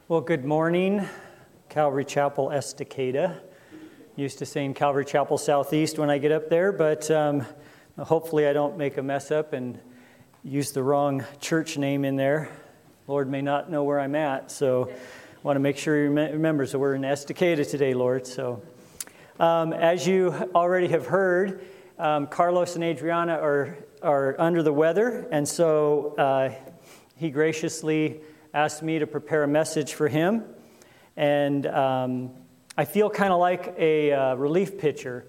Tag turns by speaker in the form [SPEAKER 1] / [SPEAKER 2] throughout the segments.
[SPEAKER 1] Well, good morning, Calvary Chapel Estacada. Used to saying Calvary Chapel Southeast when I get up there, but hopefully I don't make a mess up and use the wrong church name in there. Lord may not know where I'm at, so I want to make sure He remembers that we're in Estacada today, Lord. So, as you already have heard, Carlos and Adriana are under the weather, and so he graciously asked me to prepare a message for him. And I feel kind of like a relief pitcher.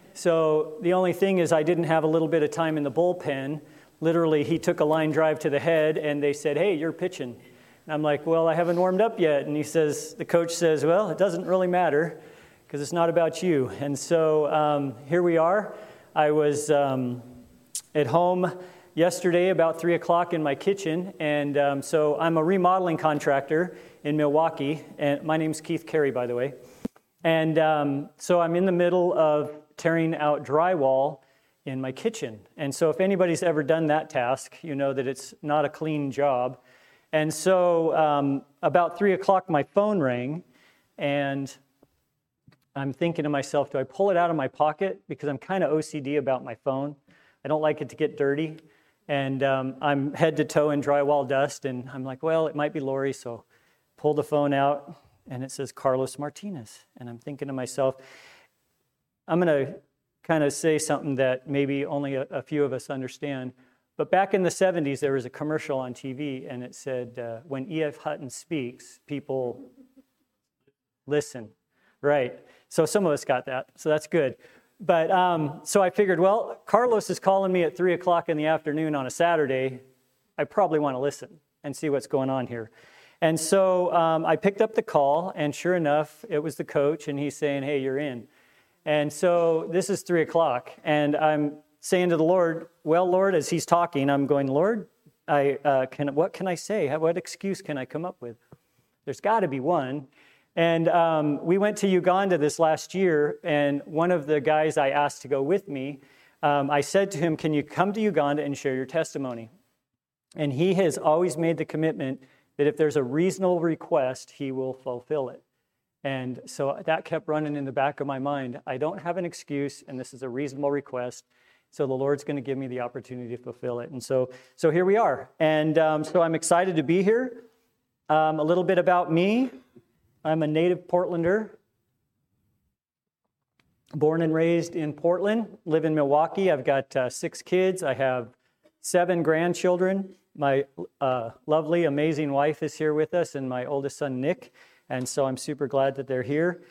[SPEAKER 1] So the only thing is I didn't have a little bit of time in the bullpen. Literally, he took a line drive to the head, and they said, "Hey, you're pitching." And I'm like, "Well, I haven't warmed up yet." And the coach says, "Well, it doesn't really matter because it's not about you." And so here we are. I was at home yesterday about 3 o'clock in my kitchen, and so I'm a remodeling contractor in Milwaukee, and my name's Keith Carey, by the way. And so I'm in the middle of tearing out drywall in my kitchen. And so if anybody's ever done that task, you know that it's not a clean job. And so about 3 o'clock, my phone rang, and I'm thinking to myself, do I pull it out of my pocket? Because I'm kind of OCD about my phone. I don't like it to get dirty. And I'm head to toe in drywall dust, and I'm like, well, it might be Lori, so pull the phone out, and it says Carlos Martinez. And I'm thinking to myself, I'm going to kind of say something that maybe only a few of us understand. But back in the 70s, there was a commercial on TV, and it said, when E.F. Hutton speaks, people listen. Right. So some of us got that, so that's good. But so I figured, well, Carlos is calling me at 3 o'clock in the afternoon on a Saturday. I probably want to listen and see what's going on here. And so I picked up the call, and sure enough, it was the coach, and he's saying, "Hey, you're in." And so this is 3 o'clock, and I'm saying to the Lord, well, Lord, as he's talking, I'm going, Lord, what can I say? What excuse can I come up with? There's got to be one. And we went to Uganda this last year, and one of the guys I asked to go with me, I said to him, "Can you come to Uganda and share your testimony?" And he has always made the commitment that if there's a reasonable request, he will fulfill it. And so that kept running in the back of my mind. I don't have an excuse, and this is a reasonable request, so the Lord's going to give me the opportunity to fulfill it. And so here we are. And so I'm excited to be here. A little bit about me. I'm a native Portlander, born and raised in Portland, live in Milwaukee. I've got 6 kids. I have 7 grandchildren. My lovely, amazing wife is here with us, and my oldest son, Nick, and so I'm super glad that they're here.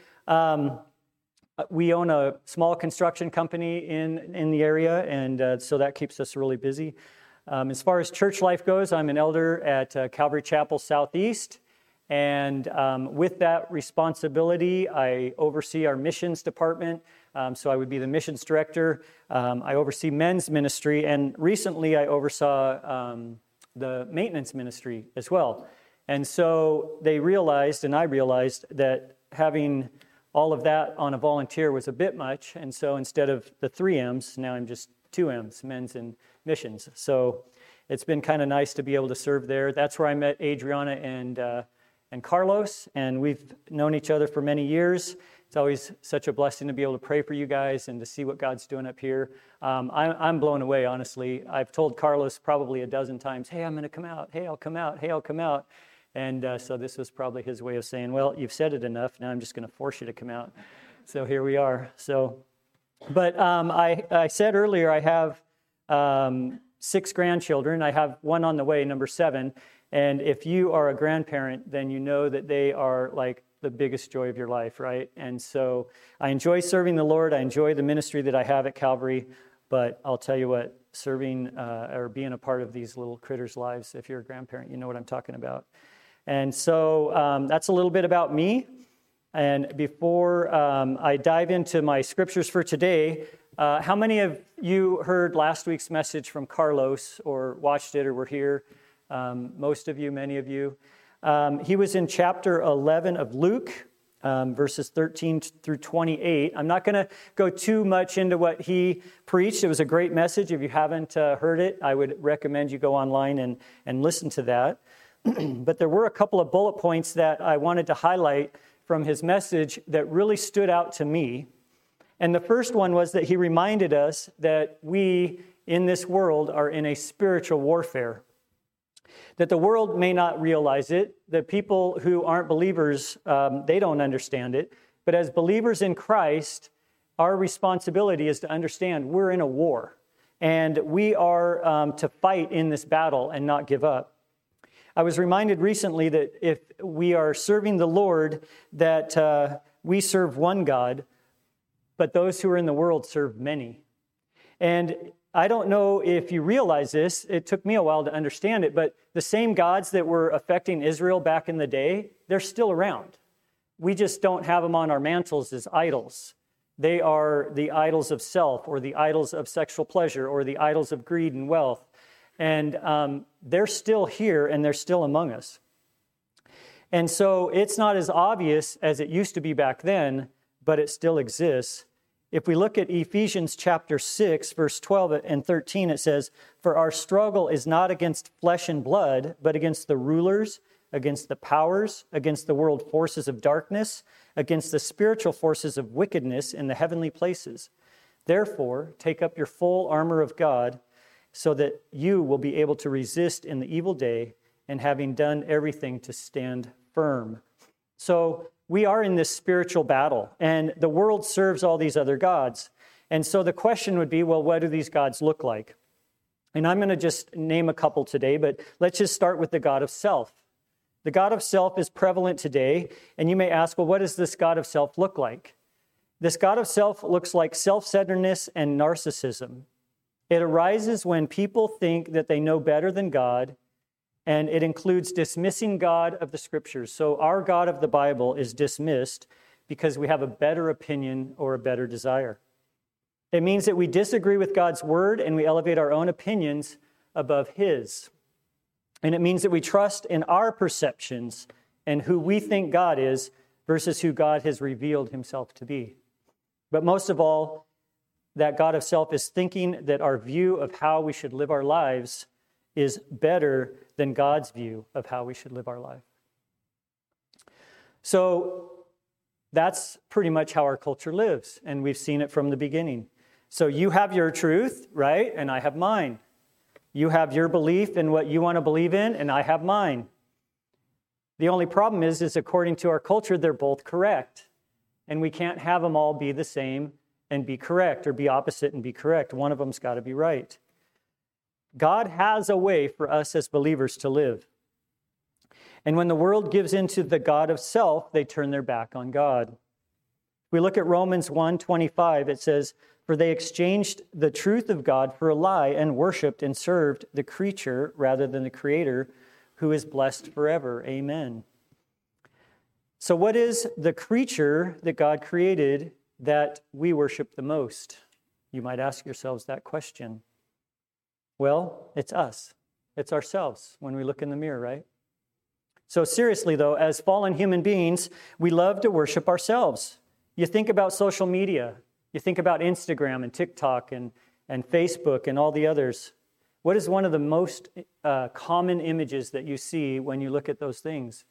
[SPEAKER 1] We own a small construction company in the area, and so that keeps us really busy. As far as church life goes, I'm an elder at Calvary Chapel Southeast. And with that responsibility, I oversee our missions department. So I would be the missions director. I oversee men's ministry. And recently I oversaw the maintenance ministry as well. And so they realized, and I realized, that having all of that on a volunteer was a bit much. And so instead of the 3 M's, now I'm just 2 M's, men's and missions. So it's been kind of nice to be able to serve there. That's where I met Adriana and Carlos, and we've known each other for many years. It's always such a blessing to be able to pray for you guys and to see what God's doing up here. I'm blown away, honestly. I've told Carlos probably a dozen times, "Hey, I'm going to come out. Hey, I'll come out. Hey, I'll come out." And so this was probably his way of saying, well, you've said it enough. Now I'm just going to force you to come out. So here we are. But I said earlier I have 6 grandchildren. I have one on the way, number 7. And if you are a grandparent, then you know that they are like the biggest joy of your life, right? And so I enjoy serving the Lord. I enjoy the ministry that I have at Calvary. But I'll tell you what, serving or being a part of these little critters' lives, if you're a grandparent, you know what I'm talking about. And so that's a little bit about me. And before I dive into my scriptures for today, how many of you heard last week's message from Carlos or watched it or were here? Most of you, many of you. He was in chapter 11 of Luke, verses 13 through 28. I'm not going to go too much into what he preached. It was a great message. If you haven't heard it, I would recommend you go online and listen to that. but there were a couple of bullet points that I wanted to highlight from his message that really stood out to me. And the first one was that he reminded us that we in this world are in a spiritual warfare. That the world may not realize it, that people who aren't believers, they don't understand it. But as believers in Christ, our responsibility is to understand we're in a war. And we are to fight in this battle and not give up. I was reminded recently that if we are serving the Lord, that we serve one God, but those who are in the world serve many. And I don't know if you realize this. It took me a while to understand it, but the same gods that were affecting Israel back in the day, they're still around. We just don't have them on our mantles as idols. They are the idols of self, or the idols of sexual pleasure, or the idols of greed and wealth. And they're still here, and they're still among us. And so it's not as obvious as it used to be back then, but it still exists. If we look at Ephesians chapter 6, verse 12 and 13, it says, "For our struggle is not against flesh and blood, but against the rulers, against the powers, against the world forces of darkness, against the spiritual forces of wickedness in the heavenly places. Therefore, take up your full armor of God, so that you will be able to resist in the evil day, and having done everything to stand firm." So we are in this spiritual battle, and the world serves all these other gods. And so the question would be, well, what do these gods look like? And I'm going to just name a couple today, but let's just start with the God of self. The God of self is prevalent today, and you may ask, well, what does this God of self look like? This God of self looks like self-centeredness and narcissism. It arises when people think that they know better than God, and it includes dismissing God of the Scriptures. So our God of the Bible is dismissed because we have a better opinion or a better desire. It means that we disagree with God's word and we elevate our own opinions above His. And it means that we trust in our perceptions and who we think God is versus who God has revealed Himself to be. But most of all, that God of self is thinking that our view of how we should live our lives is better than God's view of how we should live our life. So that's pretty much how our culture lives, and we've seen it from the beginning. So you have your truth, right? And I have mine. You have your belief in what you want to believe in, and I have mine. The only problem is according to our culture, they're both correct. And we can't have them all be the same and be correct, or be opposite and be correct. One of them's got to be right. God has a way for us as believers to live. And when the world gives into the God of self, they turn their back on God. We look at Romans 1:25, it says, "For they exchanged the truth of God for a lie and worshiped and served the creature rather than the Creator, who is blessed forever. Amen." So what is the creature that God created that we worship the most? You might ask yourselves that question. Well, it's us. It's ourselves when we look in the mirror, right? So seriously, though, as fallen human beings, we love to worship ourselves. You think about social media. You think about Instagram and TikTok and Facebook and all the others. What is one of the most common images that you see when you look at those things?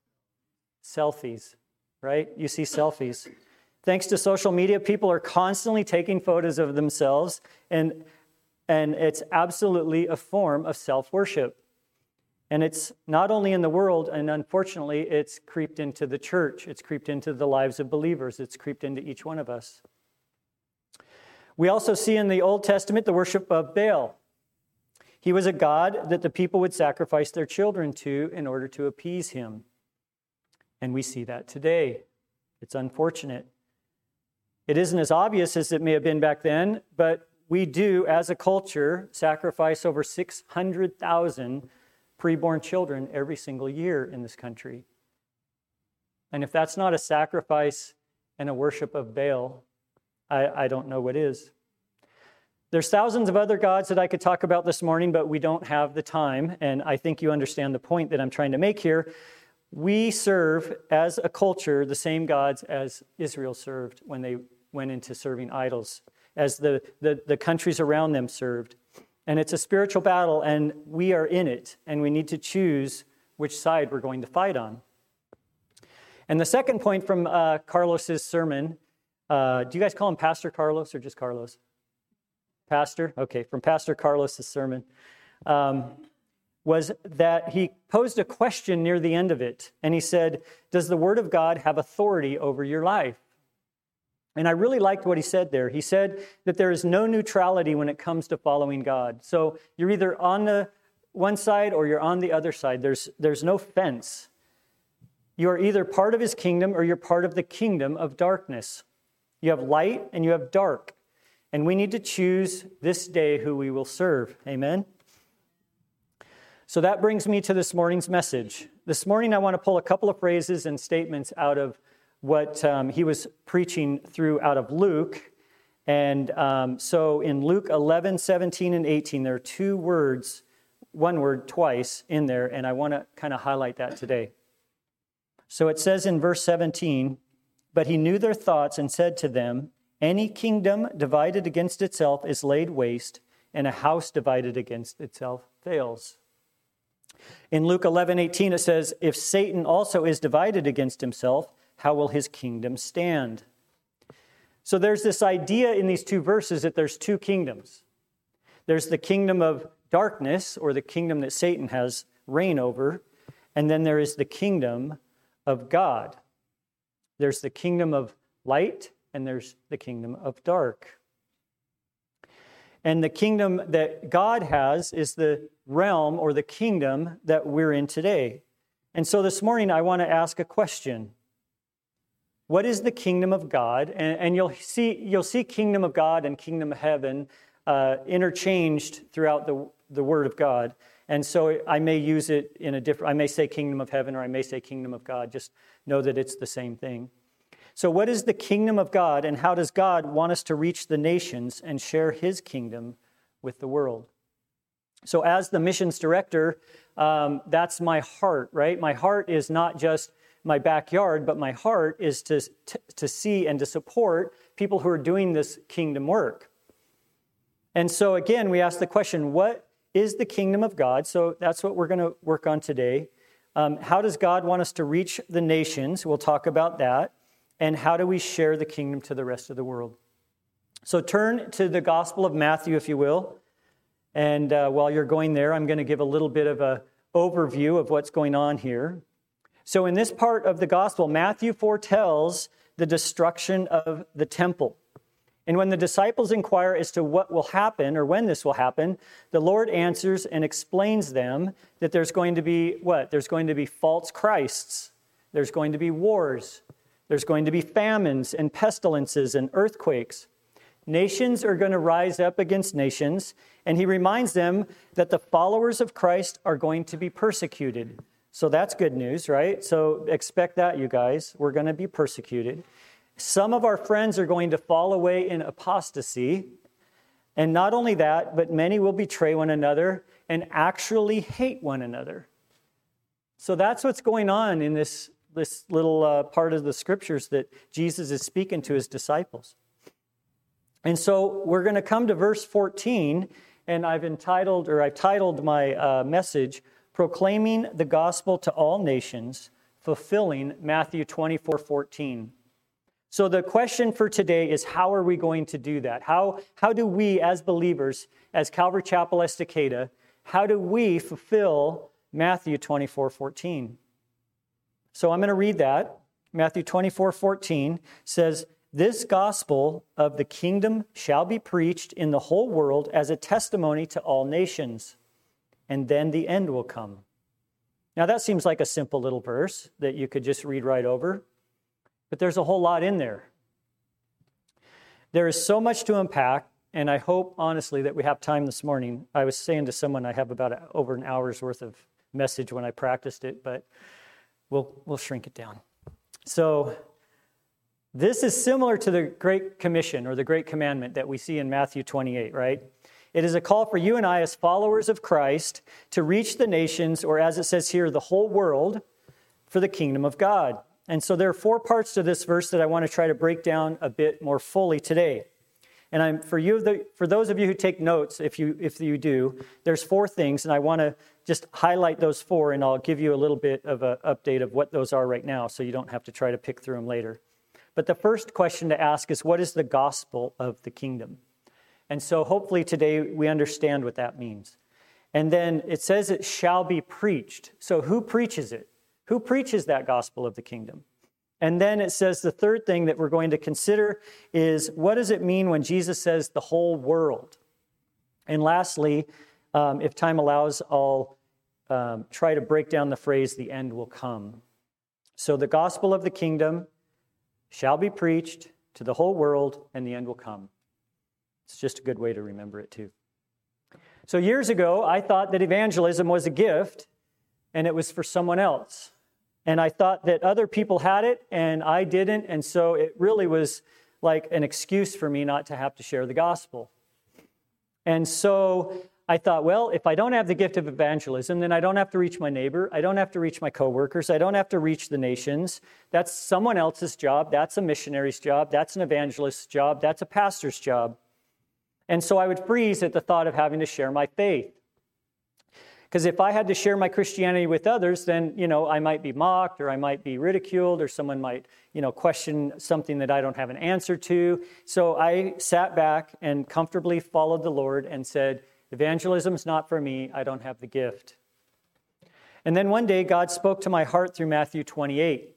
[SPEAKER 1] Selfies, right? You see selfies. Thanks to social media, people are constantly taking photos of themselves, and it's absolutely a form of self-worship. And it's not only in the world, and unfortunately, it's creeped into the church. It's creeped into the lives of believers. It's creeped into each one of us. We also see in the Old Testament the worship of Baal. He was a god that the people would sacrifice their children to in order to appease him. And we see that today. It's unfortunate. It isn't as obvious as it may have been back then, but we do, as a culture, sacrifice over 600,000 preborn children every single year in this country. And if that's not a sacrifice and a worship of Baal, I don't know what is. There's thousands of other gods that I could talk about this morning, but we don't have the time, and I think you understand the point that I'm trying to make here. We serve, as a culture, the same gods as Israel served when they went into serving idols, as the countries around them served. And it's a spiritual battle, and we are in it, and we need to choose which side we're going to fight on. And the second point from Carlos's sermon, do you guys call him Pastor Carlos or just Carlos? Pastor? Okay, from Pastor Carlos's sermon, was that he posed a question near the end of it. And he said, does the Word of God have authority over your life? And I really liked what he said there. He said that there is no neutrality when it comes to following God. So you're either on the one side or you're on the other side. There's no fence. You are either part of his kingdom or you're part of the kingdom of darkness. You have light and you have dark. And we need to choose this day who we will serve. Amen? So that brings me to this morning's message. This morning I want to pull a couple of phrases and statements out of what he was preaching through out of Luke. And so in Luke 11, 17, and 18, there are two words, one word twice in there, and I want to kind of highlight that today. So it says in verse 17, but he knew their thoughts and said to them, any kingdom divided against itself is laid waste, and a house divided against itself fails. In Luke 11:18, it says, if Satan also is divided against himself, how will his kingdom stand? So there's this idea in these two verses that there's two kingdoms. There's the kingdom of darkness, or the kingdom that Satan has reign over, and then there is the kingdom of God. There's the kingdom of light, and there's the kingdom of dark. And the kingdom that God has is the realm or the kingdom that we're in today. And so this morning I want to ask a question. What is the kingdom of God? And you'll see kingdom of God and kingdom of heaven interchanged throughout the Word of God. And so I may use it in a different, I may say kingdom of heaven or I may say kingdom of God. Just know that it's the same thing. So what is the kingdom of God, and how does God want us to reach the nations and share his kingdom with the world? So as the missions director, that's my heart, right? My heart is not just my backyard, but my heart is to see and to support people who are doing this kingdom work. And so again, we ask the question, what is the kingdom of God? So that's what we're going to work on today. How does God want us to reach the nations? We'll talk about that. And how do we share the kingdom to the rest of the world? So turn to the Gospel of Matthew, if you will. And while you're going there, I'm going to give a little bit of an overview of what's going on here. So in this part of the Gospel, Matthew foretells the destruction of the temple. And when the disciples inquire as to what will happen or when this will happen, the Lord answers and explains them that there's going to be what? There's going to be false Christs. There's going to be wars. There's going to be famines and pestilences and earthquakes. Nations are going to rise up against nations, and he reminds them that the followers of Christ are going to be persecuted. So that's good news, right? So expect that, you guys. We're going to be persecuted. Some of our friends are going to fall away in apostasy. And not only that, but many will betray one another and actually hate one another. So that's what's going on in this little part of the scriptures that Jesus is speaking to his disciples. And so we're going to come to verse 14, and I've titled my message, Proclaiming the Gospel to All Nations, Fulfilling Matthew 24:14. So the question for today is, how are we going to do that? How do we as believers, as Calvary Chapel Estacada, how do we fulfill Matthew 24:14? So I'm going to read that. Matthew 24:14 says, "This gospel of the kingdom shall be preached in the whole world as a testimony to all nations, and then the end will come." Now that seems like a simple little verse that you could just read right over, but there's a whole lot in there. There is so much to unpack, and I hope, honestly, that we have time this morning. I was saying to someone I have about over an hour's worth of message when I practiced it, but we'll shrink it down. So this is similar to the Great Commission or the Great Commandment that we see in Matthew 28, right? It is a call for you and I as followers of Christ to reach the nations, or as it says here, the whole world, for the kingdom of God. And so there are 4 parts to this verse that I want to try to break down a bit more fully today. And for those of you who take notes, if you do, there's 4 things, and I want to just highlight those 4, and I'll give you a little bit of an update of what those are right now, so you don't have to try to pick through them later. But the first question to ask is, what is the gospel of the kingdom? And so hopefully today we understand what that means. And then it says it shall be preached. So who preaches it? Who preaches that gospel of the kingdom? And then it says the third thing that we're going to consider is, what does it mean when Jesus says the whole world? And lastly, if time allows, I'll try to break down the phrase, the end will come. So the gospel of the kingdom shall be preached to the whole world, and the end will come. It's just a good way to remember it too. So years ago, I thought that evangelism was a gift, and it was for someone else. And I thought that other people had it, and I didn't, and so it really was like an excuse for me not to have to share the gospel. And so I thought, well, if I don't have the gift of evangelism, then I don't have to reach my neighbor, I don't have to reach my coworkers, I don't have to reach the nations. That's someone else's job, that's a missionary's job, that's an evangelist's job, that's a pastor's job. And so I would freeze at the thought of having to share my faith. Because if I had to share my Christianity with others, then, I might be mocked, or I might be ridiculed, or someone might, question something that I don't have an answer to. So I sat back and comfortably followed the Lord and said, evangelism's not for me, I don't have the gift. And then one day, God spoke to my heart through Matthew 28.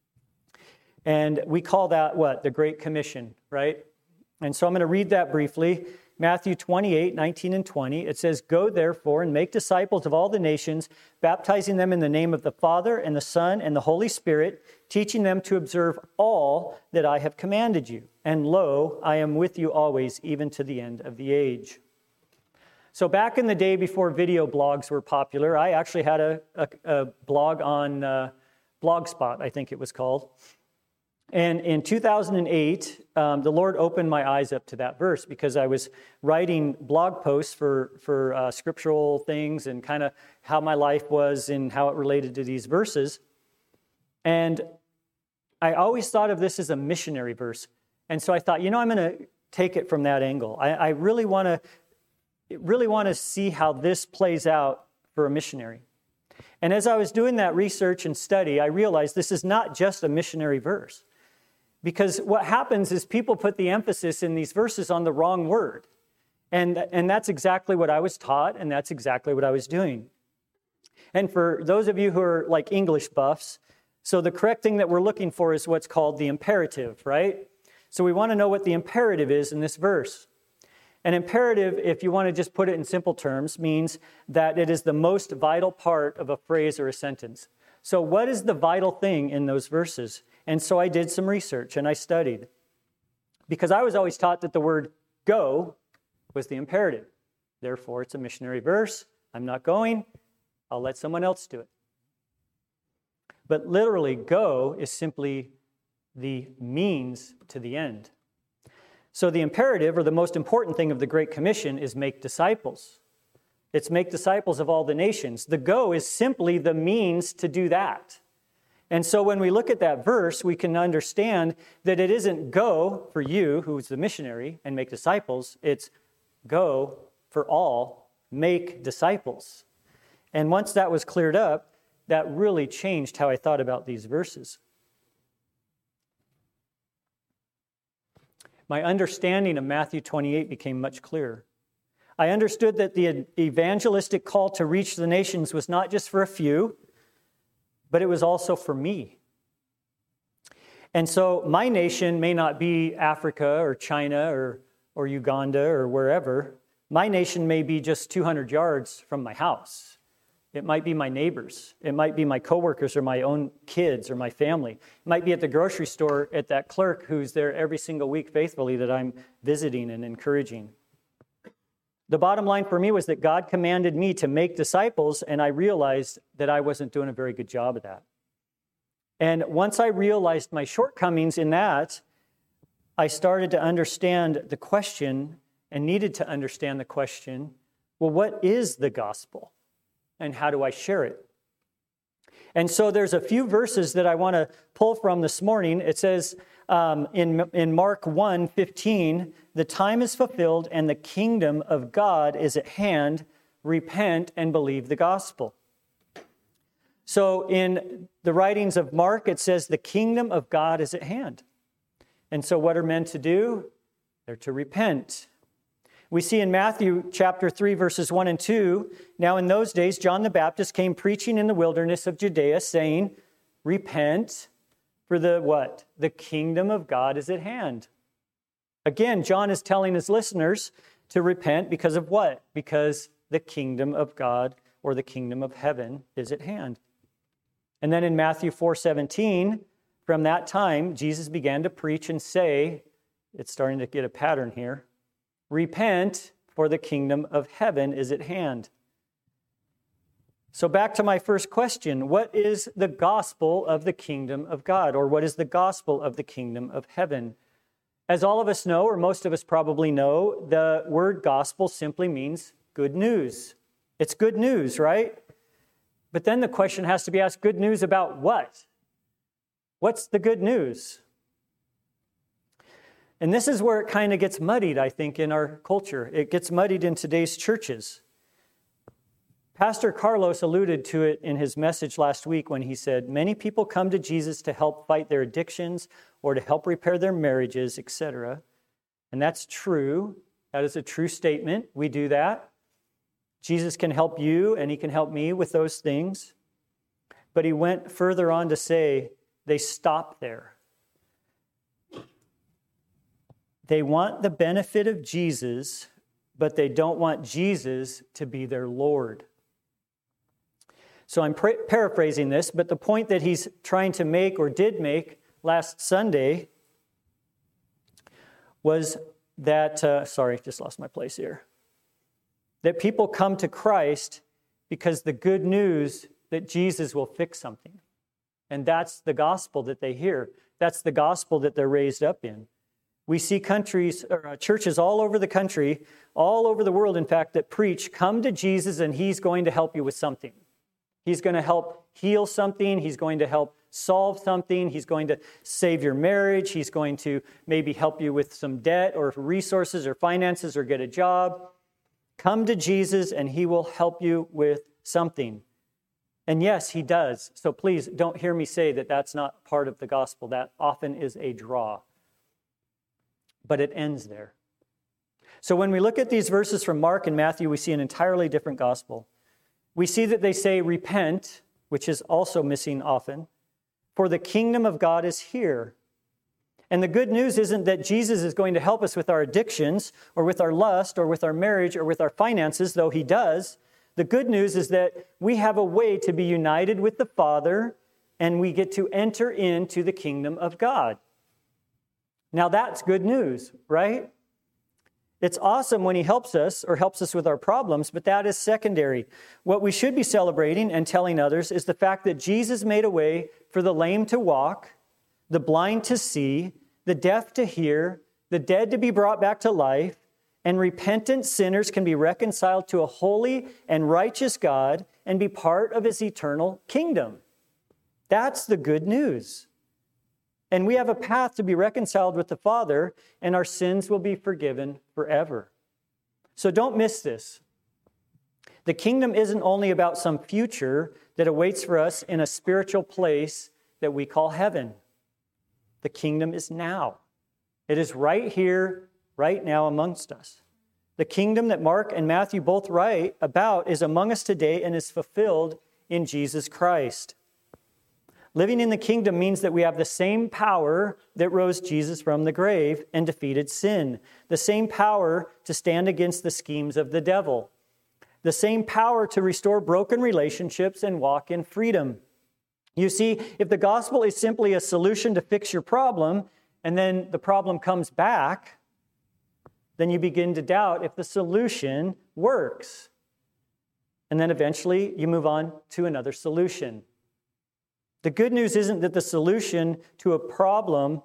[SPEAKER 1] And we call that what? The Great Commission, right? And so I'm going to read that briefly. Matthew 28, 19 and 20, it says, "Go therefore and make disciples of all the nations, baptizing them in the name of the Father and the Son and the Holy Spirit, teaching them to observe all that I have commanded you. And lo, I am with you always, even to the end of the age." So back in the day before video blogs were popular, I actually had a blog on Blogspot, I think it was called. And in 2008, the Lord opened my eyes up to that verse, because I was writing blog posts for scriptural things and kind of how my life was and how it related to these verses. And I always thought of this as a missionary verse. And so I thought, I'm going to take it from that angle. I really want to see how this plays out for a missionary. And as I was doing that research and study, I realized this is not just a missionary verse. Because what happens is people put the emphasis in these verses on the wrong word. And that's exactly what I was taught, and that's exactly what I was doing. And for those of you who are like English buffs, so the correct thing that we're looking for is what's called the imperative, right? So we want to know what the imperative is in this verse. An imperative, if you want to just put it in simple terms, means that it is the most vital part of a phrase or a sentence. So what is the vital thing in those verses? And so I did some research and I studied. Because I was always taught that the word go was the imperative. Therefore, it's a missionary verse. I'm not going. I'll let someone else do it. But literally, go is simply the means to the end. So the imperative, or the most important thing of the Great Commission, is make disciples. It's make disciples of all the nations. The go is simply the means to do that. And so when we look at that verse, we can understand that it isn't go for you, who's the missionary, and make disciples. It's go for all, make disciples. And once that was cleared up, that really changed how I thought about these verses. My understanding of Matthew 28 became much clearer. I understood that the evangelistic call to reach the nations was not just for a few, but it was also for me. And so my nation may not be Africa or China or Uganda or wherever. My nation may be just 200 yards from my house. It might be my neighbors. It might be my coworkers or my own kids or my family. It might be at the grocery store at that clerk who's there every single week faithfully that I'm visiting and encouraging. The bottom line for me was that God commanded me to make disciples, and I realized that I wasn't doing a very good job of that. And once I realized my shortcomings in that, I started to understand the question and needed to understand the question, well, what is the gospel? And how do I share it? And so there's a few verses that I want to pull from this morning. It says in Mark 1:15, the time is fulfilled and the kingdom of God is at hand. Repent and believe the gospel. So in the writings of Mark, it says the kingdom of God is at hand. And so what are men to do? They're to repent. We see in Matthew chapter 3, verses 1 and 2, now in those days, John the Baptist came preaching in the wilderness of Judea, saying, repent, for the what? The kingdom of God is at hand. Again, John is telling his listeners to repent because of what? Because the kingdom of God or the kingdom of heaven is at hand. And then in Matthew 4:17, from that time, Jesus began to preach and say, it's starting to get a pattern here, repent, for the kingdom of heaven is at hand. So back to my first question, what is the gospel of the kingdom of God? Or what is the gospel of the kingdom of heaven? As all of us know, or most of us probably know, the word gospel simply means good news. It's good news, right? But then the question has to be asked, good news about what? What's the good news? And this is where it kind of gets muddied, I think, in our culture. It gets muddied in today's churches. Pastor Carlos alluded to it in his message last week when he said, many people come to Jesus to help fight their addictions or to help repair their marriages, etc. And that's true. That is a true statement. We do that. Jesus can help you and he can help me with those things. But he went further on to say, they stop there. They want the benefit of Jesus, but they don't want Jesus to be their Lord. So I'm paraphrasing this, but the point that he's trying to make or did make last Sunday was that, just lost my place here, that people come to Christ because the good news that Jesus will fix something. And that's the gospel that they hear. That's the gospel that they're raised up in. We see churches all over the country, all over the world, in fact, that preach, come to Jesus and he's going to help you with something. He's going to help heal something. He's going to help solve something. He's going to save your marriage. He's going to maybe help you with some debt or resources or finances or get a job. Come to Jesus and he will help you with something. And yes, he does. So please don't hear me say that that's not part of the gospel. That often is a draw. But it ends there. So when we look at these verses from Mark and Matthew, we see an entirely different gospel. We see that they say, repent, which is also missing often, for the kingdom of God is here. And the good news isn't that Jesus is going to help us with our addictions or with our lust or with our marriage or with our finances, though he does. The good news is that we have a way to be united with the Father and we get to enter into the kingdom of God. Now that's good news, right? It's awesome when he helps us or helps us with our problems, but that is secondary. What we should be celebrating and telling others is the fact that Jesus made a way for the lame to walk, the blind to see, the deaf to hear, the dead to be brought back to life, and repentant sinners can be reconciled to a holy and righteous God and be part of his eternal kingdom. That's the good news. And we have a path to be reconciled with the Father, and our sins will be forgiven forever. So don't miss this. The kingdom isn't only about some future that awaits for us in a spiritual place that we call heaven. The kingdom is now. It is right here, right now amongst us. The kingdom that Mark and Matthew both write about is among us today and is fulfilled in Jesus Christ. Living in the kingdom means that we have the same power that rose Jesus from the grave and defeated sin, the same power to stand against the schemes of the devil, the same power to restore broken relationships and walk in freedom. You see, if the gospel is simply a solution to fix your problem, and then the problem comes back, then you begin to doubt if the solution works. And then eventually you move on to another solution. The good news isn't that the solution to a problem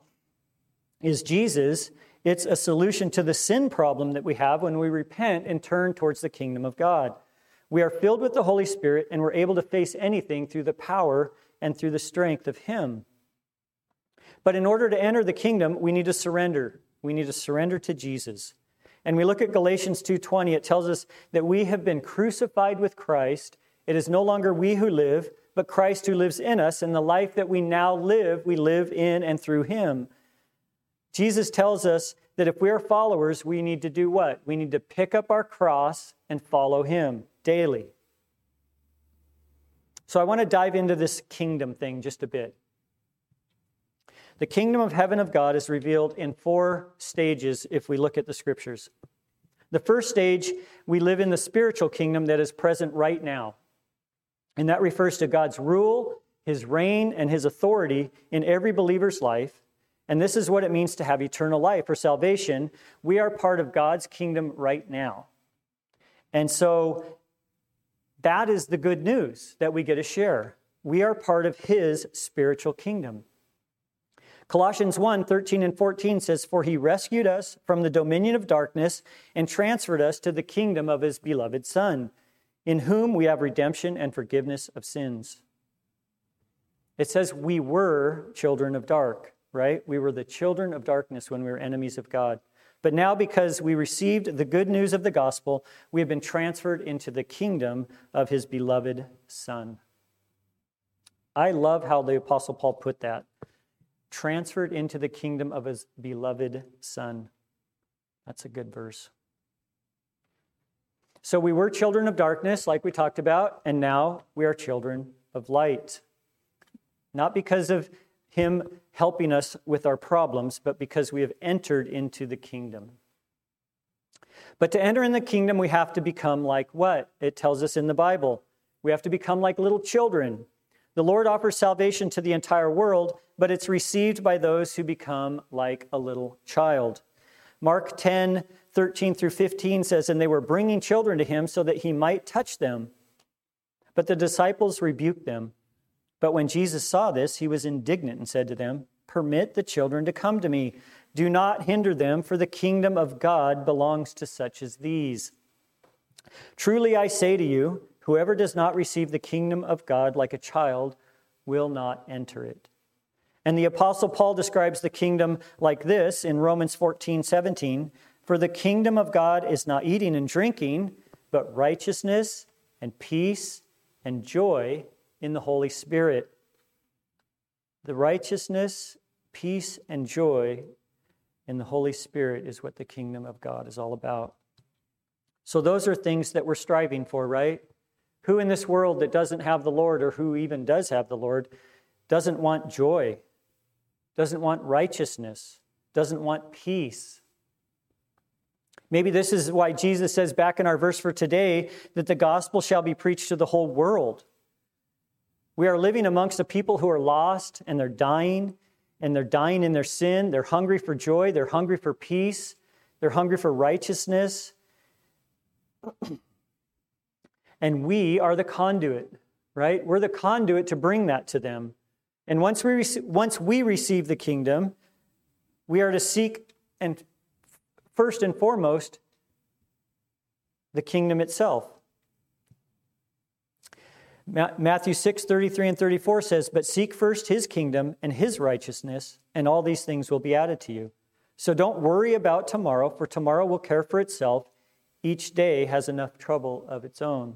[SPEAKER 1] is Jesus. It's a solution to the sin problem that we have when we repent and turn towards the kingdom of God. We are filled with the Holy Spirit, and we're able to face anything through the power and through the strength of Him. But in order to enter the kingdom, we need to surrender. We need to surrender to Jesus. And we look at Galatians 2:20. It tells us that we have been crucified with Christ. It is no longer we who live, but Christ who lives in us. And the life that we now live, we live in and through Him. Jesus tells us that if we are followers, we need to do what? We need to pick up our cross and follow Him daily. So I want to dive into this kingdom thing just a bit. The kingdom of heaven of God is revealed in 4 stages if we look at the scriptures. The first stage, we live in the spiritual kingdom that is present right now. And that refers to God's rule, His reign, and His authority in every believer's life. And this is what it means to have eternal life or salvation. We are part of God's kingdom right now. And so that is the good news that we get to share. We are part of His spiritual kingdom. Colossians 1:13 and 14 says, "For He rescued us from the dominion of darkness and transferred us to the kingdom of His beloved Son, in whom we have redemption and forgiveness of sins." It says we were children of dark, right? We were the children of darkness when we were enemies of God. But now because we received the good news of the gospel, we have been transferred into the kingdom of His beloved Son. I love how the Apostle Paul put that. Transferred into the kingdom of His beloved Son. That's a good verse. So we were children of darkness, like we talked about, and now we are children of light. Not because of Him helping us with our problems, but because we have entered into the kingdom. But to enter in the kingdom, we have to become like what? It tells us in the Bible. We have to become like little children. The Lord offers salvation to the entire world, but it's received by those who become like a little child. Mark 10:13 through 15 says, "And they were bringing children to Him so that He might touch them. But the disciples rebuked them. But when Jesus saw this, He was indignant and said to them, 'Permit the children to come to me. Do not hinder them, for the kingdom of God belongs to such as these. Truly I say to you, whoever does not receive the kingdom of God like a child will not enter it.'" And the Apostle Paul describes the kingdom like this in Romans 14:17. "For the kingdom of God is not eating and drinking, but righteousness and peace and joy in the Holy Spirit." The righteousness, peace, and joy in the Holy Spirit is what the kingdom of God is all about. So those are things that we're striving for, right? Who in this world that doesn't have the Lord, or who even does have the Lord, doesn't want joy, doesn't want righteousness, doesn't want peace? Maybe this is why Jesus says back in our verse for today that the gospel shall be preached to the whole world. We are living amongst a people who are lost, and they're dying in their sin. They're hungry for joy. They're hungry for peace. They're hungry for righteousness. And we are the conduit, right? We're the conduit to bring that to them. And once we receive the kingdom, we are to seek, and first and foremost, the kingdom itself. Matthew 6:33 and 34 says, "But seek first His kingdom and His righteousness, and all these things will be added to you. So don't worry about tomorrow, for tomorrow will care for itself. Each day has enough trouble of its own."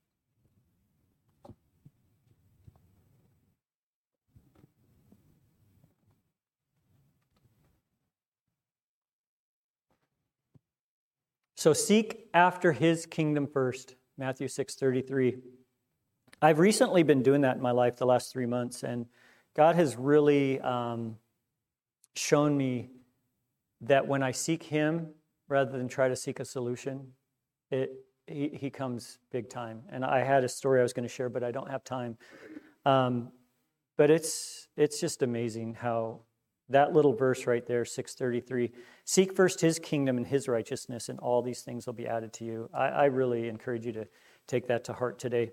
[SPEAKER 1] So seek after His kingdom first, Matthew 6:33. I've recently been doing that in my life the last 3 months, and God has really shown me that when I seek Him rather than try to seek a solution, He comes big time. And I had a story I was going to share, but I don't have time. But it's just amazing how that little verse right there, 6:33, seek first His kingdom and His righteousness, and all these things will be added to you. I really encourage you to take that to heart today.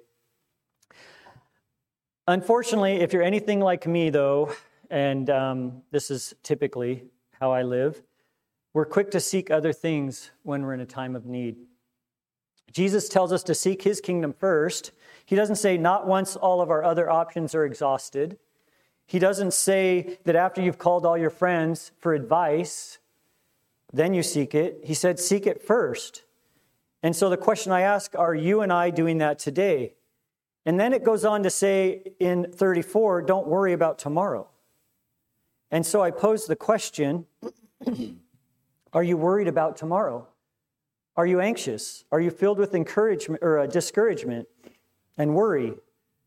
[SPEAKER 1] Unfortunately, if you're anything like me, though, and this is typically how I live, we're quick to seek other things when we're in a time of need. Jesus tells us to seek his kingdom first. He doesn't say not once all of our other options are exhausted. He doesn't say that after you've called all your friends for advice, then you seek it. He said seek it first. And so the question I ask, are you and I doing that today? And then it goes on to say in 34, don't worry about tomorrow. And so I pose the question, are you worried about tomorrow? Are you anxious? Are you filled with encouragement or discouragement and worry?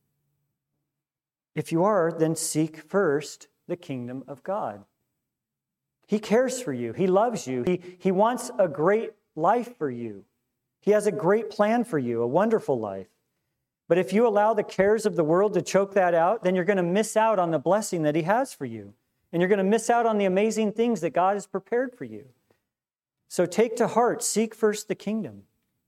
[SPEAKER 1] If you are, then seek first the kingdom of God. He cares for you. He loves you. He wants a great life for you. He has a great plan for you, a wonderful life. But if you allow the cares of the world to choke that out, then you're going to miss out on the blessing that he has for you. And you're going to miss out on the amazing things that God has prepared for you. So take to heart, seek first the kingdom.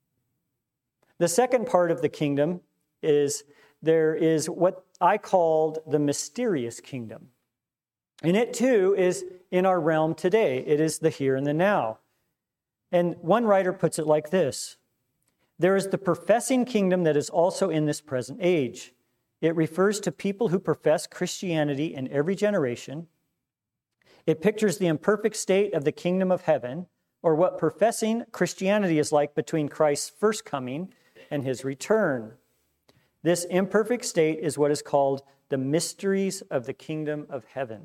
[SPEAKER 1] The second part of the kingdom is there is what I called the mysterious kingdom. And it too is in our realm today. It is the here and the now. And one writer puts it like this: there is the professing kingdom that is also in this present age. It refers to people who profess Christianity in every generation. It pictures the imperfect state of the kingdom of heaven, or what professing Christianity is like between Christ's first coming and his return. This imperfect state is what is called the mysteries of the kingdom of heaven.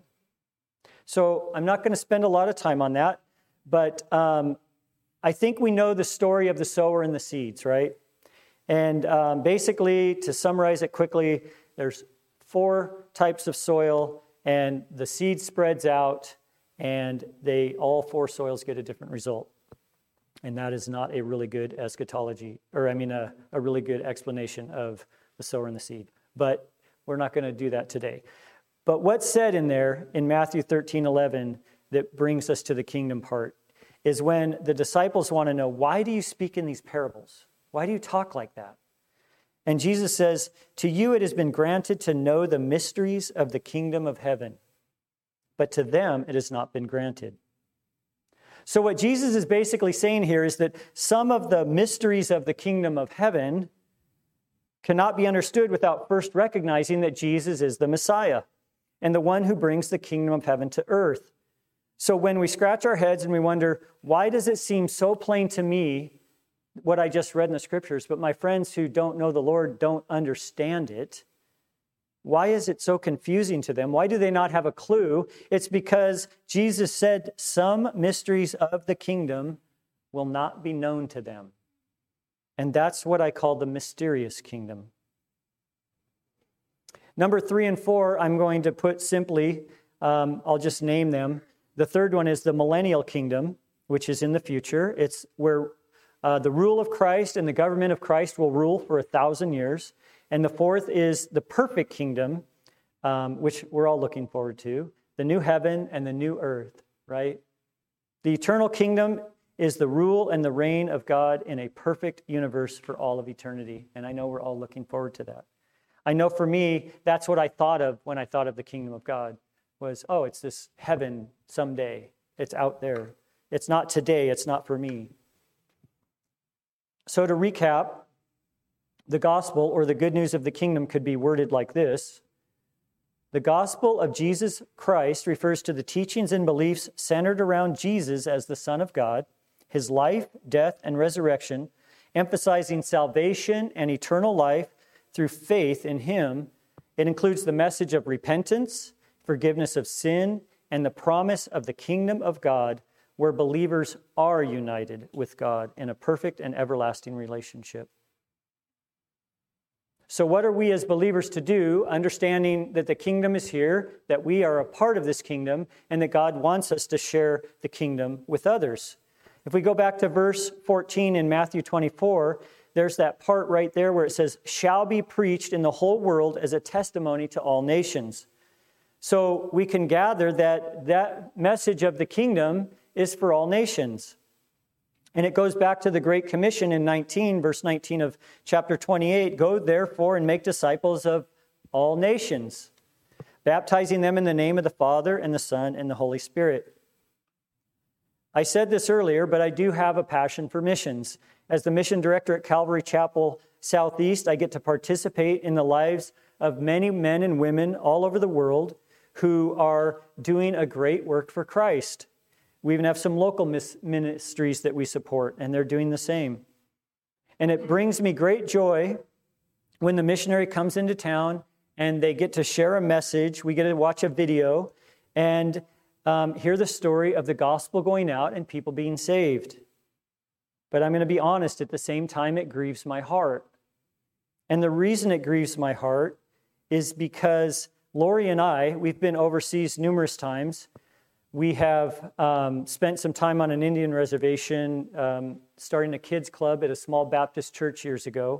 [SPEAKER 1] So I'm not going to spend a lot of time on that, but I think we know the story of the sower and the seeds, right? And basically, to summarize it quickly, there's 4 types of soil, and the seed spreads out, and all 4 soils get a different result. And that is not a really good eschatology, a really good explanation of the sower and the seed. But we're not going to do that today. But what's said in there in Matthew 13:11 that brings us to the kingdom part is when the disciples want to know, why do you speak in these parables? Why do you talk like that? And Jesus says, to you it has been granted to know the mysteries of the kingdom of heaven, but to them it has not been granted. So what Jesus is basically saying here is that some of the mysteries of the kingdom of heaven cannot be understood without first recognizing that Jesus is the Messiah and the one who brings the kingdom of heaven to earth. So when we scratch our heads and we wonder, why does it seem so plain to me what I just read in the scriptures, but my friends who don't know the Lord don't understand it? Why is it so confusing to them? Why do they not have a clue? It's because Jesus said some mysteries of the kingdom will not be known to them. And that's what I call the mysterious kingdom. Number 3 and 4, I'm going to put simply, I'll just name them. The third one is the millennial kingdom, which is in the future. It's where the rule of Christ and the government of Christ will rule for 1,000 years. And the fourth is the perfect kingdom, which we're all looking forward to, the new heaven and the new earth, right? The eternal kingdom is the rule and the reign of God in a perfect universe for all of eternity. And I know we're all looking forward to that. I know for me, that's what I thought of when I thought of the kingdom of God. Was, it's this heaven someday. It's out there. It's not today. It's not for me. So to recap, the gospel or the good news of the kingdom could be worded like this. The gospel of Jesus Christ refers to the teachings and beliefs centered around Jesus as the Son of God, his life, death, and resurrection, emphasizing salvation and eternal life through faith in him. It includes the message of repentance, forgiveness of sin, and the promise of the kingdom of God, where believers are united with God in a perfect and everlasting relationship. So what are we as believers to do, understanding that the kingdom is here, that we are a part of this kingdom, and that God wants us to share the kingdom with others? If we go back to verse 14 in Matthew 24, there's that part right there where it says, shall be preached in the whole world as a testimony to all nations. So we can gather that that message of the kingdom is for all nations. And it goes back to the Great Commission in verse 19 of chapter 28. Go therefore and make disciples of all nations, baptizing them in the name of the Father and the Son and the Holy Spirit. I said this earlier, but I do have a passion for missions. As the mission director at Calvary Chapel Southeast, I get to participate in the lives of many men and women all over the world who are doing a great work for Christ. We even have some local ministries that we support, and they're doing the same. And it brings me great joy when the missionary comes into town and they get to share a message. We get to watch a video and hear the story of the gospel going out and people being saved. But I'm going to be honest, at the same time, it grieves my heart. And the reason it grieves my heart is because Lori and I, we've been overseas numerous times. We have spent some time on an Indian reservation, starting a kids club at a small Baptist church years ago.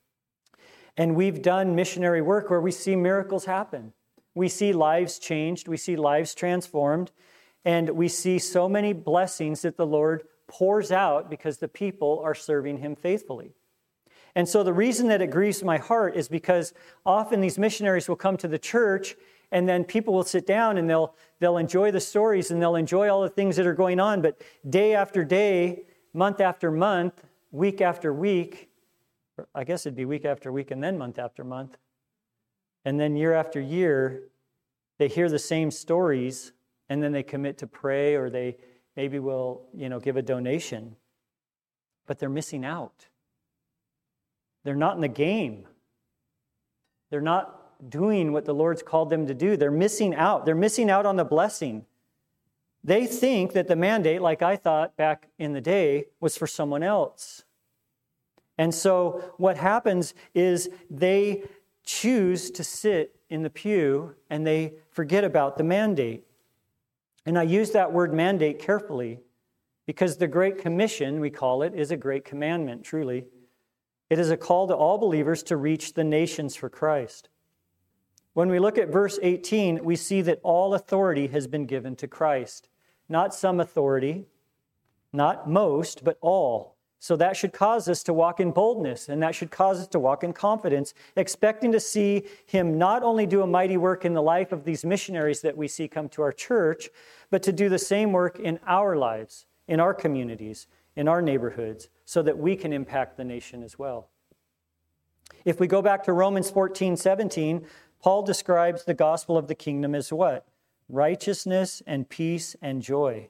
[SPEAKER 1] And we've done missionary work where we see miracles happen. We see lives changed. We see lives transformed. And we see so many blessings that the Lord pours out because the people are serving Him faithfully. And so the reason that it grieves my heart is because often these missionaries will come to the church and then people will sit down and they'll enjoy the stories and they'll enjoy all the things that are going on. But day after day, month after month, week after week, I guess it'd be week after week and then month after month, and then year after year, they hear the same stories and then they commit to pray or they maybe will, give a donation. But they're missing out. They're not in the game. They're not doing what the Lord's called them to do. They're missing out. They're missing out on the blessing. They think that the mandate, like I thought back in the day, was for someone else. And so what happens is they choose to sit in the pew and they forget about the mandate. And I use that word mandate carefully because the Great Commission, we call it, is a great commandment, truly. It is a call to all believers to reach the nations for Christ. When we look at verse 18, we see that all authority has been given to Christ. Not some authority, not most, but all. So that should cause us to walk in boldness, and that should cause us to walk in confidence, expecting to see Him not only do a mighty work in the life of these missionaries that we see come to our church, but to do the same work in our lives, in our communities, in our neighborhoods, so that we can impact the nation as well. If we go back to Romans 14:17, Paul describes the gospel of the kingdom as what? Righteousness and peace and joy.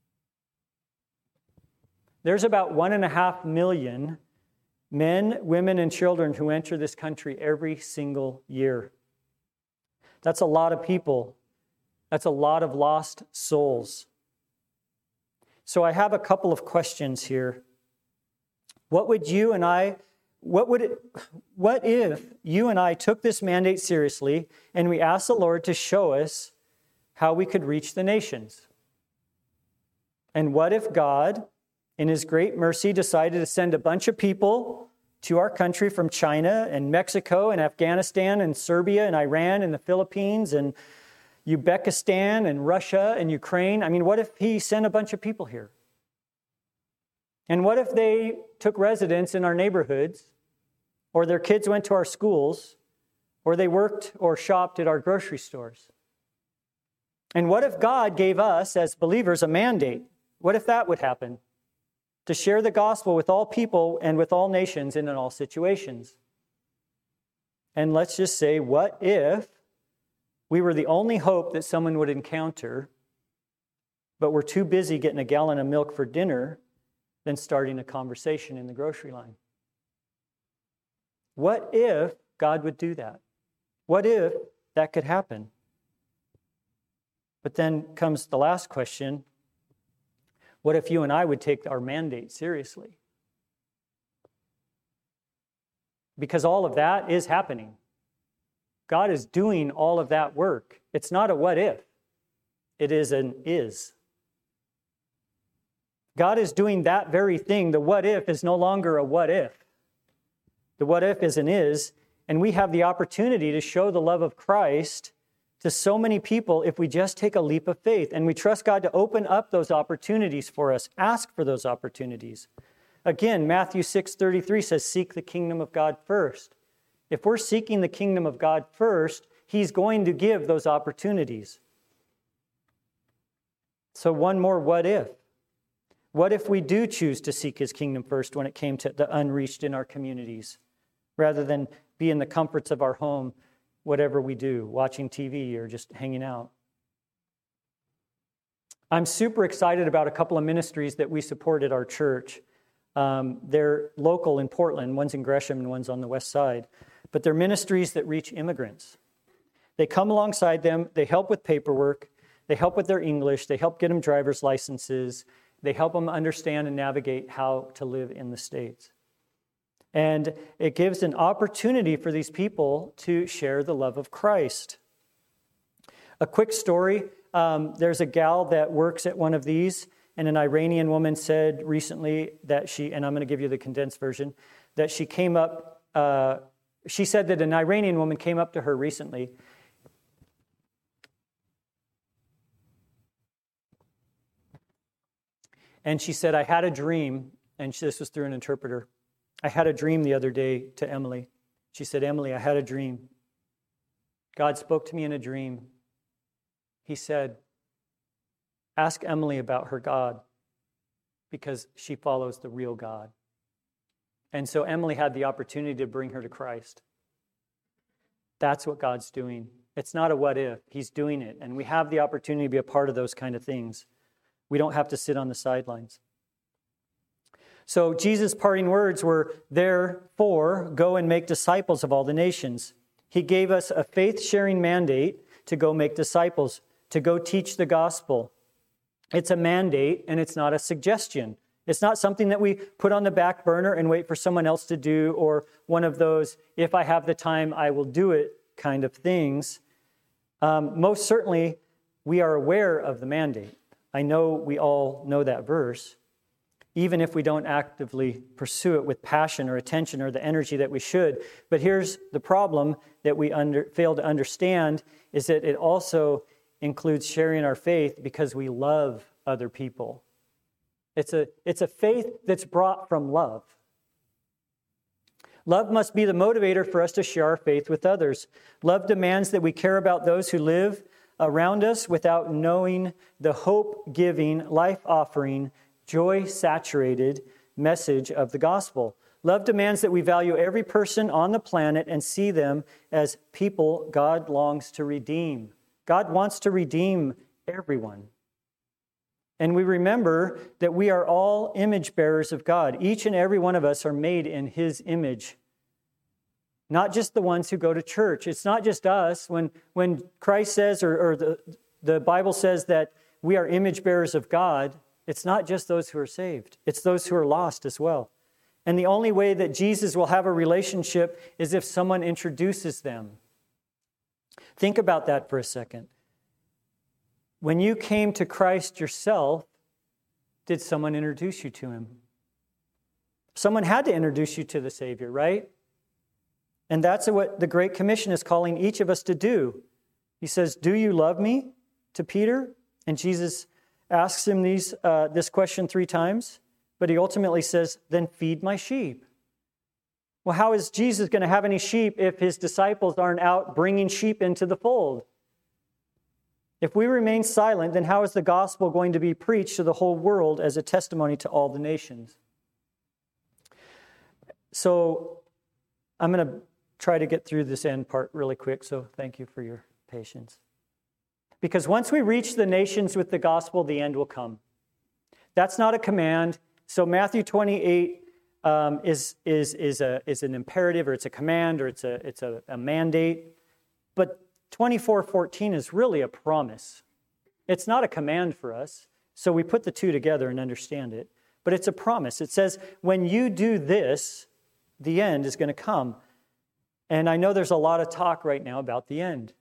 [SPEAKER 1] There's about 1.5 million men, women, and children who enter this country every single year. That's a lot of people. That's a lot of lost souls. So I have a couple of questions here. What if you and I took this mandate seriously and we asked the Lord to show us how we could reach the nations? And what if God, in His great mercy, decided to send a bunch of people to our country from China and Mexico and Afghanistan and Serbia and Iran and the Philippines and Uzbekistan and Russia and Ukraine? I mean, what if He sent a bunch of people here? And what if they took residence in our neighborhoods, or their kids went to our schools, or they worked or shopped at our grocery stores? And what if God gave us, as believers, a mandate? What if that would happen? To share the gospel with all people and with all nations and in all situations. And let's just say, what if we were the only hope that someone would encounter, but we're too busy getting a gallon of milk for dinner than starting a conversation in the grocery line? What if God would do that? What if that could happen? But then comes the last question. What if you and I would take our mandate seriously? Because all of that is happening. God is doing all of that work. It's not a what if. It is an is. God is doing that very thing. The what if is no longer a what if. The what if is an is, and we have the opportunity to show the love of Christ to so many people if we just take a leap of faith and we trust God to open up those opportunities for us. Ask for those opportunities. Again, Matthew 6:33 says, seek the kingdom of God first. If we're seeking the kingdom of God first, He's going to give those opportunities. So one more what if. What if we do choose to seek his kingdom first when it came to the unreached in our communities, rather than be in the comforts of our home, whatever we do, watching TV or just hanging out? I'm super excited about a couple of ministries that we support at our church. They're local in Portland. One's in Gresham and one's on the west side. But they're ministries that reach immigrants. They come alongside them. They help with paperwork. They help with their English. They help get them driver's licenses. They help them understand and navigate how to live in the States. And it gives an opportunity for these people to share the love of Christ. A quick story. There's a gal that works at one of these, and an Iranian woman said recently that and I'm going to give you the condensed version, that she came up, she said that an Iranian woman came up to her recently and she said, I had a dream, and this was through an interpreter. I had a dream the other day to Emily. She said, Emily, I had a dream. God spoke to me in a dream. He said, ask Emily about her God because she follows the real God. And so Emily had the opportunity to bring her to Christ. That's what God's doing. It's not a what if. He's doing it. And we have the opportunity to be a part of those kind of things. We don't have to sit on the sidelines. So Jesus' parting words were, therefore, go and make disciples of all the nations. He gave us a faith-sharing mandate to go make disciples, to go teach the gospel. It's a mandate, and it's not a suggestion. It's not something that we put on the back burner and wait for someone else to do, or one of those, if I have the time, I will do it kind of things. Most certainly, we are aware of the mandate. I know we all know that verse, even if we don't actively pursue it with passion or attention or the energy that we should. But here's the problem that we fail to understand, is that it also includes sharing our faith because we love other people. It's a faith that's brought from love. Love must be the motivator for us to share our faith with others. Love demands that we care about those who live around us without knowing the hope-giving, life-offering, joy-saturated message of the gospel. Love demands that we value every person on the planet and see them as people God longs to redeem. God wants to redeem everyone. And we remember that we are all image bearers of God. Each and every one of us are made in His image. Not just the ones who go to church. It's not just us. When Christ says, or the Bible says that we are image bearers of God, it's not just those who are saved. It's those who are lost as well. And the only way that Jesus will have a relationship is if someone introduces them. Think about that for a second. When you came to Christ yourself, did someone introduce you to Him? Someone had to introduce you to the Savior, right? And that's what the Great Commission is calling each of us to do. He says, do you love me? To Peter. And Jesus asks him this question 3 times. But he ultimately says, then feed my sheep. Well, how is Jesus going to have any sheep if his disciples aren't out bringing sheep into the fold? If we remain silent, then how is the gospel going to be preached to the whole world as a testimony to all the nations? So I'm going to try to get through this end part really quick, so thank you for your patience. Because once we reach the nations with the gospel, the end will come. That's not a command. So Matthew 28 is an imperative, or it's a command, or it's a mandate. But 24:14 is really a promise. It's not a command for us. So we put the two together and understand it. But it's a promise. It says, when you do this, the end is going to come. And I know there's a lot of talk right now about the end.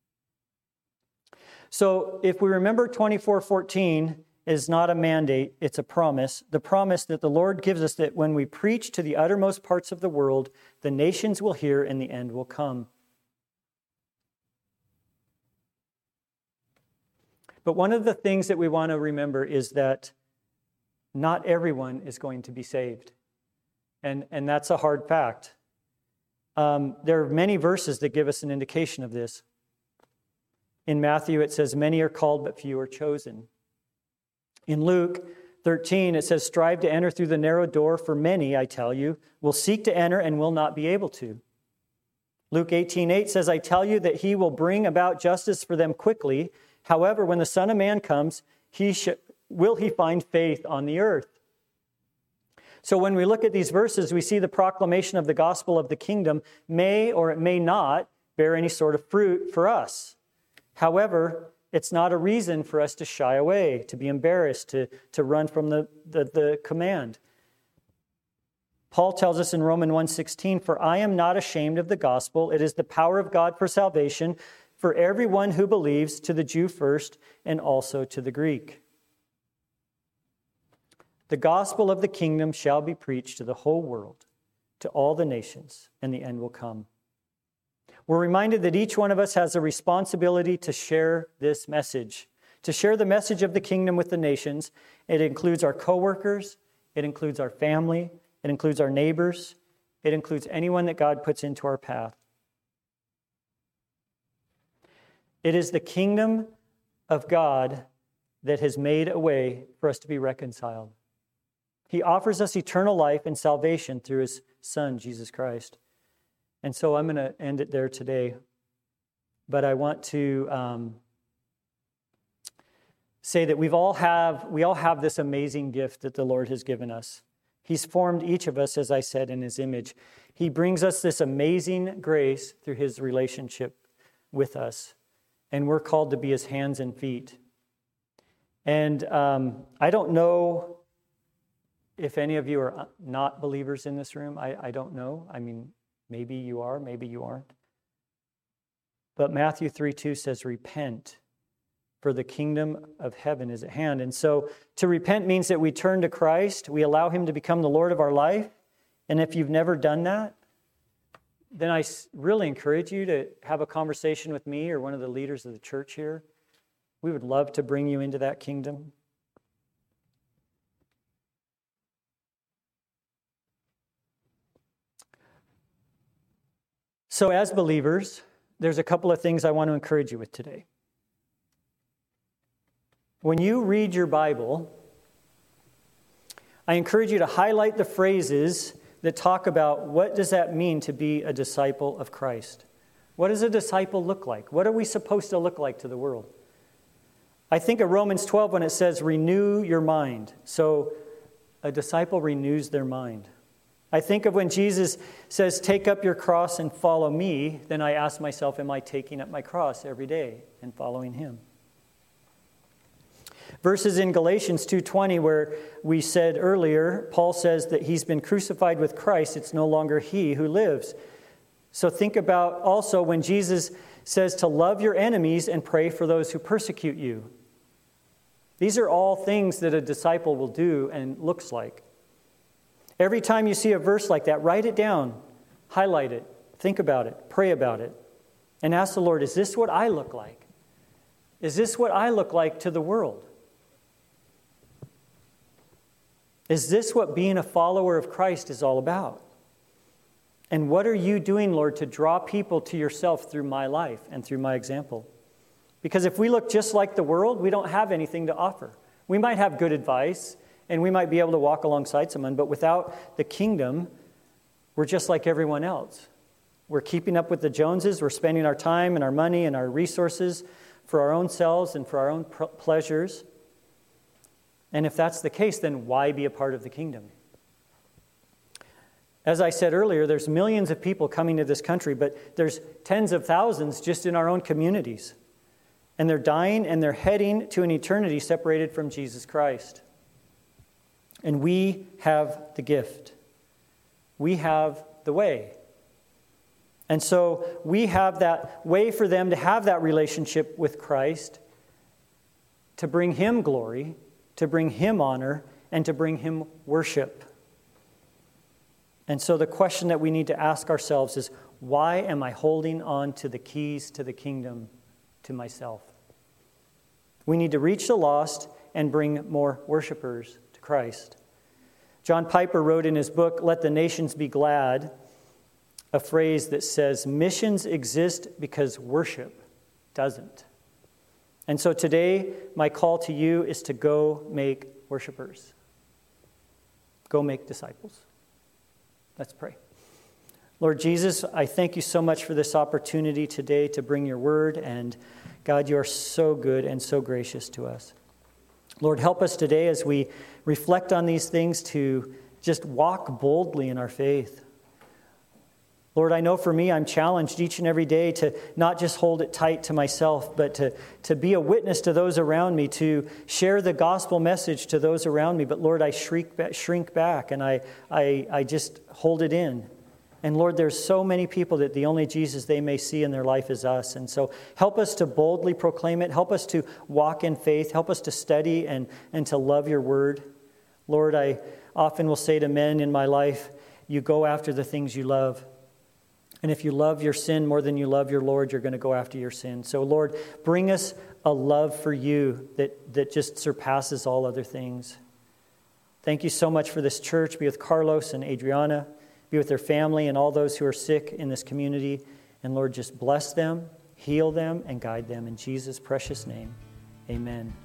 [SPEAKER 1] So if we remember 24:14 is not a mandate, it's a promise. The promise that the Lord gives us, that when we preach to the uttermost parts of the world, the nations will hear and the end will come. But one of the things that we want to remember is that not everyone is going to be saved. And that's a hard fact. There are many verses that give us an indication of this. In Matthew, it says, many are called, but few are chosen. In Luke, 13, it says, strive to enter through the narrow door, for many, I tell you, will seek to enter and will not be able to. Luke 18:8 says, I tell you that he will bring about justice for them quickly. However, when the Son of Man comes, will he find faith on the earth? So when we look at these verses, we see the proclamation of the gospel of the kingdom may or it may not bear any sort of fruit for us. However, it's not a reason for us to shy away, to be embarrassed, to run from the command. Paul tells us in Romans 1:16, for I am not ashamed of the gospel. It is the power of God for salvation for everyone who believes, to the Jew first and also to the Greek. The gospel of the kingdom shall be preached to the whole world, to all the nations, and the end will come. We're reminded that each one of us has a responsibility to share this message, to share the message of the kingdom with the nations. It includes our coworkers, it includes our family, it includes our neighbors, it includes anyone that God puts into our path. It is the kingdom of God that has made a way for us to be reconciled. He offers us eternal life and salvation through his Son, Jesus Christ. And so I'm going to end it there today. But I want to say that we all have this amazing gift that the Lord has given us. He's formed each of us, as I said, in his image. He brings us this amazing grace through his relationship with us. And we're called to be his hands and feet. And I don't know if any of you are not believers in this room. I don't know. I mean, maybe you are, maybe you aren't. But Matthew 3:2 says, repent, for the kingdom of heaven is at hand. And so to repent means that we turn to Christ, we allow him to become the Lord of our life. And if you've never done that, then I really encourage you to have a conversation with me or one of the leaders of the church here. We would love to bring you into that kingdom. So as believers, there's a couple of things I want to encourage you with today. When you read your Bible, I encourage you to highlight the phrases that talk about what does that mean to be a disciple of Christ. What does a disciple look like? What are we supposed to look like to the world? I think of Romans 12 when it says, renew your mind. So a disciple renews their mind. I think of when Jesus says, take up your cross and follow me, then I ask myself, am I taking up my cross every day and following him? Verses in Galatians 2:20 where we said earlier, Paul says that he's been crucified with Christ. It's no longer he who lives. So think about also when Jesus says to love your enemies and pray for those who persecute you. These are all things that a disciple will do and looks like. Every time you see a verse like that, write it down, highlight it, think about it, pray about it, and ask the Lord, is this what I look like? Is this what I look like to the world? Is this what being a follower of Christ is all about? And what are you doing, Lord, to draw people to yourself through my life and through my example? Because if we look just like the world, we don't have anything to offer. We might have good advice, and we might be able to walk alongside someone, but without the kingdom, we're just like everyone else. We're keeping up with the Joneses. We're spending our time and our money and our resources for our own selves and for our own pleasures. And if that's the case, then why be a part of the kingdom? As I said earlier, there's millions of people coming to this country, but there's tens of thousands just in our own communities. And they're dying and they're heading to an eternity separated from Jesus Christ. And we have the gift. We have the way. And so we have that way for them to have that relationship with Christ, to bring him glory, to bring him honor, and to bring him worship. And so the question that we need to ask ourselves is, why am I holding on to the keys to the kingdom to myself? We need to reach the lost and bring more worshipers to Christ. John Piper wrote in his book, Let the Nations Be Glad, a phrase that says, missions exist because worship doesn't. And so today, my call to you is to go make worshipers. Go make disciples. Let's pray. Lord Jesus, I thank you so much for this opportunity today to bring your word. And God, you are so good and so gracious to us. Lord, help us today as we reflect on these things to just walk boldly in our faith. Lord, I know for me, I'm challenged each and every day to not just hold it tight to myself, but to be a witness to those around me, to share the gospel message to those around me. But Lord, I shrink back and I just hold it in. And Lord, there's so many people that the only Jesus they may see in their life is us. And so help us to boldly proclaim it. Help us to walk in faith. Help us to study and to love your word. Lord, I often will say to men in my life, you go after the things you love. And if you love your sin more than you love your Lord, you're going to go after your sin. So Lord, bring us a love for you that just surpasses all other things. Thank you so much for this church. Be with Carlos and Adriana. Be with their family and all those who are sick in this community. And Lord, just bless them, heal them, and guide them. In Jesus' precious name, amen.